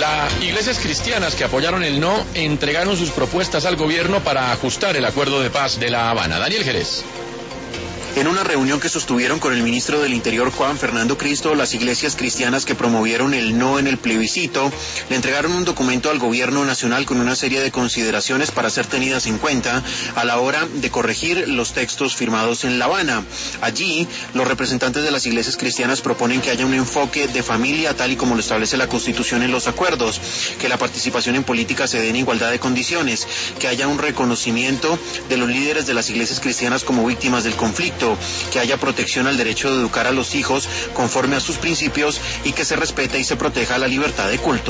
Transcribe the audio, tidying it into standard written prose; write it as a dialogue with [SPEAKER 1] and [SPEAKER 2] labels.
[SPEAKER 1] Las iglesias cristianas que apoyaron el no entregaron sus propuestas al gobierno para ajustar el acuerdo de paz de La Habana. Daniel Jerez.
[SPEAKER 2] En una reunión que sostuvieron con el ministro del Interior, Juan Fernando Cristo, las iglesias cristianas que promovieron el no en el plebiscito le entregaron un documento al gobierno nacional con una serie de consideraciones para ser tenidas en cuenta a la hora de corregir los textos firmados en La Habana. Allí, los representantes de las iglesias cristianas proponen que haya un enfoque de familia tal y como lo establece la Constitución en los acuerdos, que la participación en política se dé en igualdad de condiciones, que haya un reconocimiento de los líderes de las iglesias cristianas como víctimas del conflicto, que haya protección al derecho de educar a los hijos conforme a sus principios y que se respete y se proteja la libertad de culto.